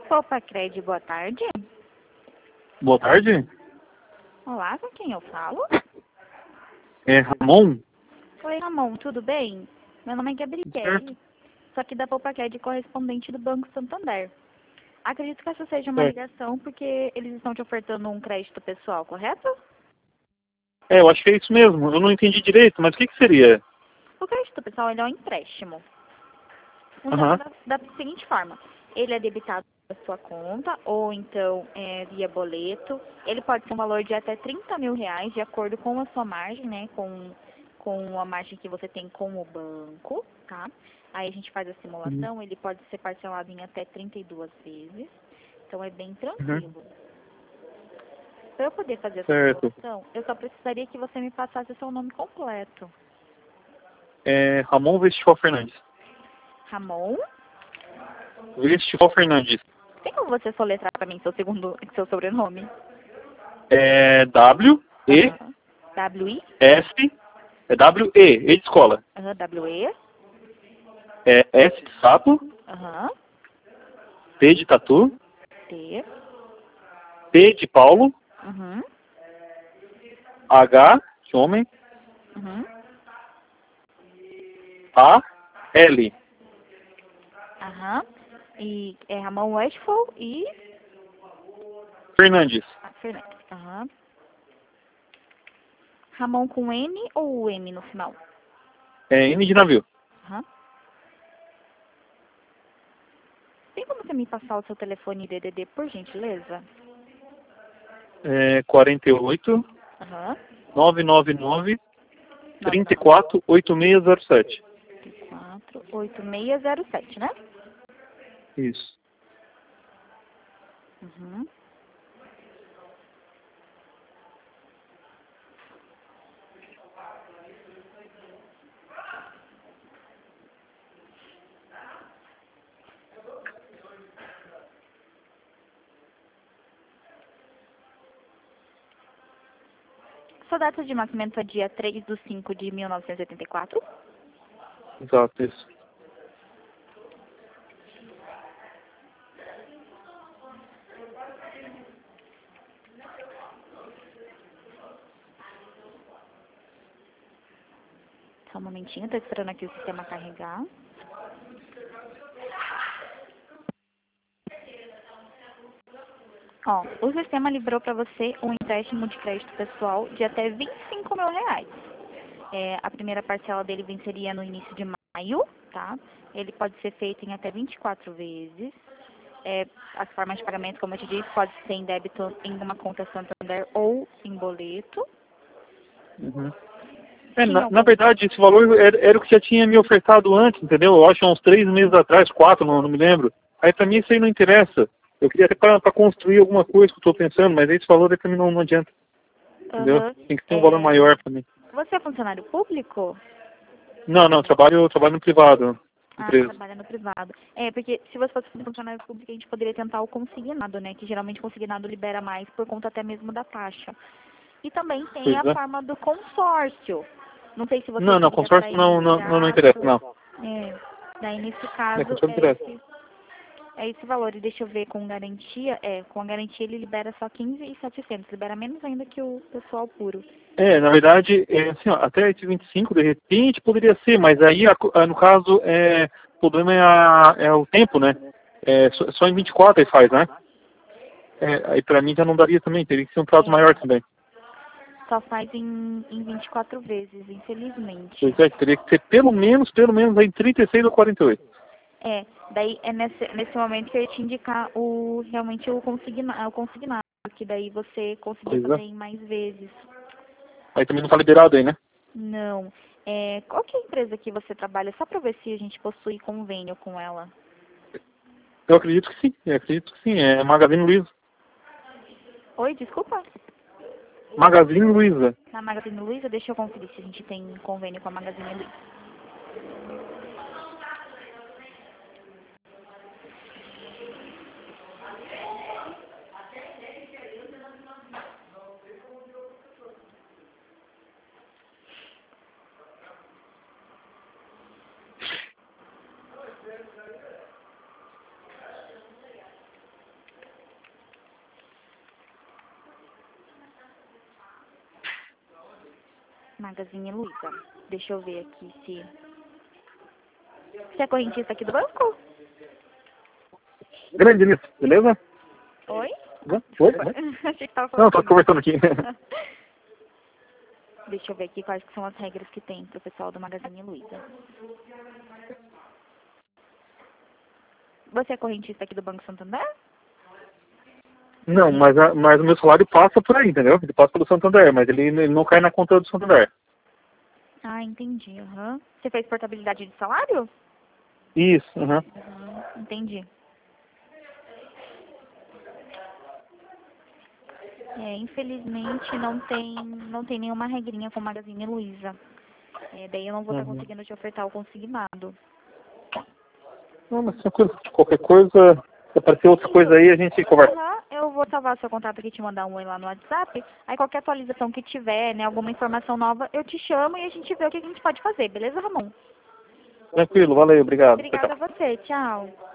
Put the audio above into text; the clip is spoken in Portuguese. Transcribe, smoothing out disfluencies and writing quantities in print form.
Poupa-Cred, boa tarde. Boa tarde. Olá, com quem eu falo? É Ramon? Oi, Ramon, tudo bem? Meu nome é Gabriele, só que da Poupa-Cred, correspondente do Banco Santander. Acredito que essa seja uma Certo. ligação porque eles estão te ofertando um crédito pessoal, correto? É, eu acho que é isso mesmo. Eu não entendi direito, mas o que seria? O crédito pessoal ele é um empréstimo. Funciona Aham. da seguinte forma: ele é debitado da sua conta ou então via boleto. Ele pode ser um valor de até R$ 30.000, de acordo com a sua margem, né? Com a margem que você tem com o banco, tá? Aí a gente faz a Uhum. simulação, ele pode ser parcelado em até 32 vezes. Então é bem Uhum. tranquilo. Para eu poder fazer a Certo. simulação, eu só precisaria que você me passasse o seu nome completo. É Ramon Vestival Fernandes. Ramon? Vestival Fernandes. Tem como você soletrar para mim seu sobrenome? É W-E-S. Aham. W-I? É W-E. E de escola. Aham, W-E? É S de sapo. Aham. T de tatu. T. P de Paulo. Uhum. H de homem. Uhum. A-L. Aham. E é Ramon Westphal e Fernandes. Fernandes. Aham. Ramon com N ou M no final? É N de navio. Aham. Tem como você me passar o seu telefone DDD, por gentileza? É 48 Aham. 999 99 34 8607. 4 8607, né? Isso. Uhum. Sua data de nascimento é dia 3/5/1984. Exato, isso. Só um momentinho, tô esperando aqui o sistema carregar. Ó, o sistema liberou para você um empréstimo de crédito pessoal de até R$ 25.000. A primeira parcela dele venceria no início de maio, tá? Ele pode ser feito em até 24 vezes. As formas de pagamento, como eu te disse, pode ser em débito em uma conta Santander ou em boleto. Uhum. É, Tinha na algum... verdade, esse valor era o que já tinha me ofertado antes, entendeu? Eu acho uns 3 meses atrás, 4, não me lembro. Aí pra mim isso aí não interessa. Eu queria até pra construir alguma coisa que eu tô pensando, mas esse valor aí pra mim não adianta, entendeu? Aham. Tem que ter um valor maior pra mim. Você é funcionário público? Não, eu trabalho no privado, Ah, empresa. trabalha no privado. Porque se você fosse funcionário público, a gente poderia tentar o consignado, né? Que geralmente o consignado libera mais por conta até mesmo da taxa. E também tem Pois a é. forma do consórcio. Não sei se você Não, queria para consórcio não interessa, imediato. não. Daí, nesse É, caso, consórcio não interessa. é esse valor. E deixa eu ver, com garantia, com a garantia ele libera só 15.700. Libera menos ainda que o pessoal puro. É, na verdade, assim, ó, até esse 25 de repente poderia ser, mas aí, no caso, o problema é o tempo, né? Só em 24 aí faz, né? Aí pra mim já não daria também, teria que ser um prazo maior É, também. só faz em 24 vezes, infelizmente. Pois é, teria que ser pelo menos aí em 36 ou 48. Daí é nesse momento que eu ia te indicar realmente o consignado, que daí você conseguia Pois é. fazer em mais vezes. Aí também não tá liberado aí, né? Não. Qual que é a empresa que você trabalha? Só para ver se a gente possui convênio com ela. Eu acredito que sim, é Magazine Luiza. Oi, desculpa? Magazine Luiza. Na Magazine Luiza, deixa eu conferir se a gente tem convênio com a Magazine Luiza. Magazine Luiza. Deixa eu ver aqui se... Você é correntista aqui do banco? Grande nisso, beleza? Oi? Oi? Achei que tava Não, falando. tô conversando aqui. Deixa eu ver aqui quais que são as regras que tem pro pessoal do Magazine Luiza. Você é correntista aqui do Banco Santander? Não, mas o meu salário passa por aí, entendeu? Ele passa pelo Santander, mas ele não cai na conta do Santander. Ah, entendi. Uhum. Você fez portabilidade de salário? Isso, aham. Entendi. Infelizmente não tem nenhuma regrinha com o Magazine Luiza. Daí eu não vou estar conseguindo te ofertar o consignado. Não, mas tranquilo. Qualquer coisa, se aparecer outra coisa aí, a gente conversa. Eu vou salvar seu contato aqui e te mandar um oi lá no WhatsApp. Aí qualquer atualização que tiver, né, alguma informação nova, eu te chamo e a gente vê o que a gente pode fazer. Beleza, Ramon? Tranquilo, valeu, obrigado. Obrigada a você. Tchau.